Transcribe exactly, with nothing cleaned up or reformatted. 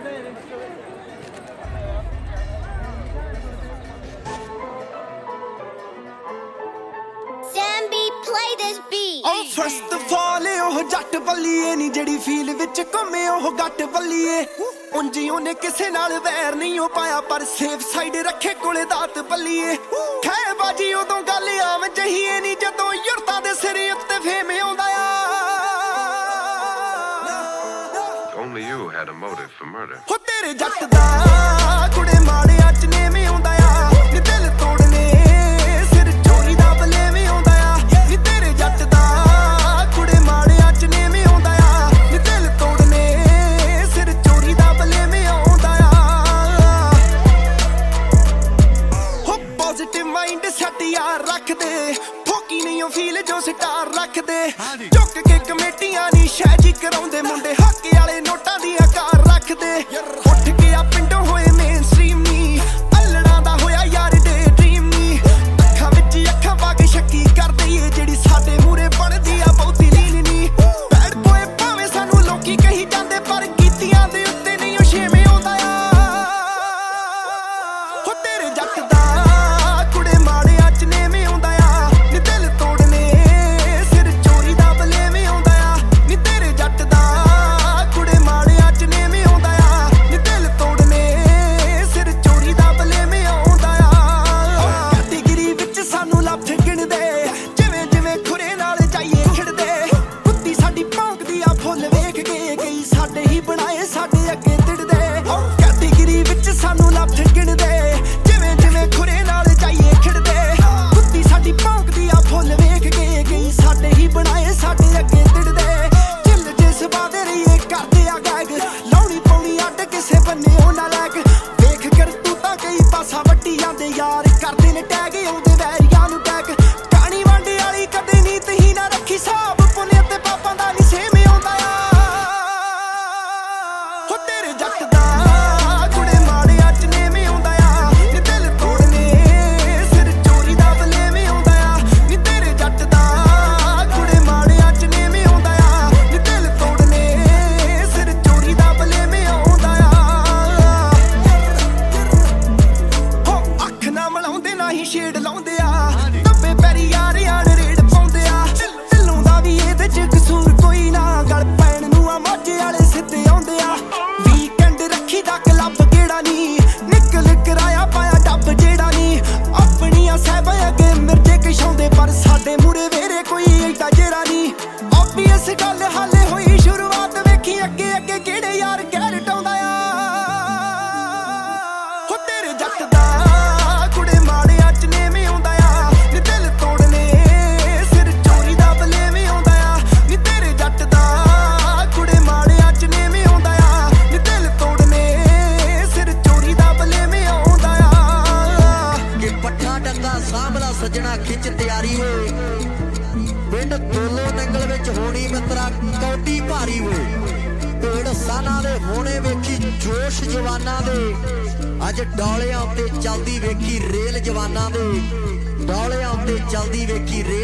First of all ਉਹ ਜੱਟ ਬੱਲੀਏ ਨੀ ਜਿਹੜੀ ਫੀਲ ਵਿੱਚ ਘੁੰਮੇ ਉਹ ਗੱਟ ਬੱਲੀਏ ਉਂਝ ਉਹਨੇ ਕਿਸੇ ਨਾਲ ਵੈਰ ਨਹੀਂ ਉਹ ਪਾਇਆ ਪਰ ਸੇਫ ਸਾਈਡ ਰੱਖੇ ਕੋਲੇ ਦਾਤ ਬੱਲੀਏ ਖੈ ਬਾਜੀ ਉਦੋਂ ਗੱਲ ਆਮ ਜਹੀਏ ਨੀ ਜਦੋਂ ਯੁਰਤਾਂ ਦੇ ਸਿਰ ਉੱਤੇ ਫੇਮ ਆਉਂਦਾ ਆ Only you had a motive for murder. ਹੋ ਤੇਰੇ ਜੱਟ ਦਾ ਕੁੜੇ ਮਾੜਿਆਂ ਚ ਨੇਵੇਂ ਆਉਂਦਾ ਆ ਨੀ ਦਿਲ ਤੋੜਨੇ ਸਿਰ ਚੋਰੀ ਦਾ ਬਲੇਵੇਂ ਆਉਂਦਾ ਆ ਨੀ ਤੇਰੇ ਜੱਟ ਦਾ ਰੱਖਦੇ ਫੋਕੀ ਨਹੀਂ ਉਹ ਫੀਲ ਜੋ ਸਟਾਰ ਰੱਖਦੇ ਚੁੱਕ ਕੇ ਕਮੇਟੀਆਂ ਨਹੀਂ ਸ਼ੈਜੀ ਕਰਾਉਂਦੇ ਮੁੰਡੇ ਹਾਕੇ ਵਾਲੇ ਨੋਟਾਂ ਦੀਆਂ ਕਾਰ ਰੱਖਦੇ ਉੱਠ ਕੇ ਆ ਪਿੰਡੋਂ ਹੋਏ ਮੇਨ ਸਟ੍ਰੀਮ ਨਹੀਂ ਅਲੜਾਂ ਦਾ ਹੋਇਆ ਯਾਰ ਡੇ ਡ੍ਰੀਮ ਨਹੀਂ ਅੱਖਾਂ ਵਿੱਚ ਅੱਖਾਂ ਪਾ ਕੇ ਸ਼ੱਕੀ ਕਰਦੇ ਏ ਜਿਹੜੀ ਸਾਡੇ ਮੂਰੇ ਬਣਦੀ ਆ ਬਹੁਤੀ ਲੀਨ ਨਹੀਂ ਬੈਡ ਬੋਏ ਭਾਵੇਂ ਸਾਨੂੰ ਲੋਕੀ ਕਹੀ ਜਾਂਦੇ ਪਰ ਕੀਤੀਆਂ ਦੇ ਉੱਤੇ ਨਹੀਂ ਉਹ ਛੇਵੇਂ ਆਉਂਦਾ ਆ ਹੋ ਤੇਰੇ ਜੱਟ ਦਾ ਸੱਜਣਾ ਖਿੱਚ ਤਿਆਰੀ ਵੇ ਪਿੰਡ ਦੋਲੋ ਨੰਗਲ ਵਿੱਚ ਹੋਣੀ ਮਿੱਤਰਾ ਕੌਡੀ ਭਾਰੀ ਵੇ ਢੇੜ ਸਾਨਾਂ ਦੇ ਹੋਣੇ ਵੇਖੀ ਜੋਸ਼ ਜਵਾਨਾਂ ਦੇ ਅੱਜ ਡੌਲਿਆਂ ਉੱਤੇ ਚੱਲਦੀ ਵੇਖੀ ਰੇਲ ਜਵਾਨਾਂ ਦੇ ਡੌਲਿਆਂ ਉੱਤੇ ਚੱਲਦੀ ਵੇਖੀ